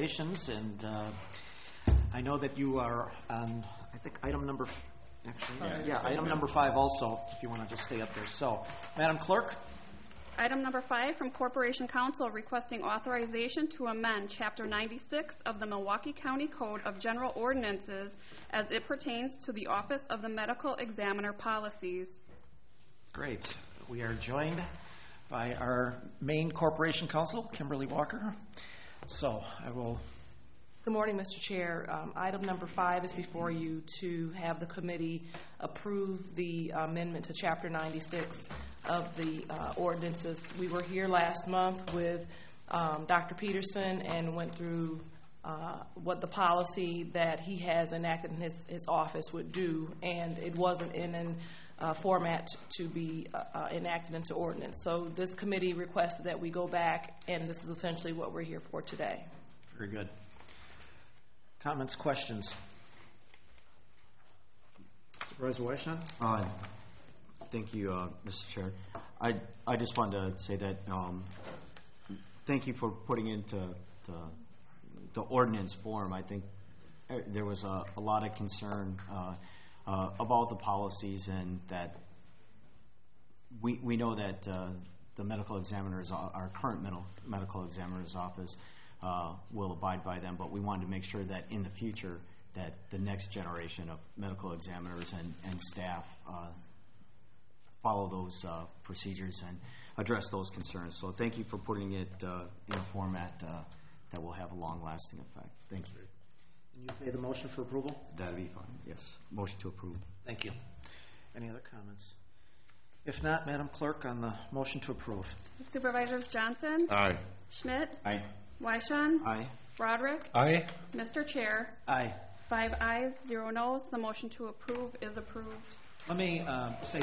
And I know that you are on, I think, item number, item number 5 also, if you want to just stay up there. So, Madam Clerk. Item number 5 from Corporation Counsel requesting authorization to amend Chapter 96 of the Milwaukee County Code of General Ordinances as it pertains to the Office of the Medical Examiner policies. Great. We are joined by our main Corporation Counsel, Kimberly Walker. So I will. Good morning, Mr. Chair. Item number 5 is before you to have the committee approve the amendment to Chapter 96 of the ordinances. We were here last month with Dr. Peterson and went through what the policy that he has enacted in his office would do, and it wasn't in a format to be enacted into ordinance. So this committee requested that we go back, and this is essentially what we're here for today. Very good. Comments, questions? Supervisor Weishaupt? Thank you, Mr. Chair. I just wanted to say that thank you for putting into the ordinance form. I think there was a lot of concern about the policies, and that we know that the medical examiners, our current medical examiner's office, will abide by them, but we wanted to make sure that in the future that the next generation of medical examiners and staff follow those procedures and address those concerns. So thank you for putting it in a format that will have a long-lasting effect. Thank you. And you made the motion for approval? That'd be fine, yes. Motion to approve. Thank you. Any other comments? If not, Madam Clerk, on the motion to approve. Supervisors Johnson? Aye. Schmidt? Aye. Weishaupt? Aye. Broderick? Aye. Mr. Chair? Aye. 5 ayes, 0 noes. The motion to approve is approved. Let me say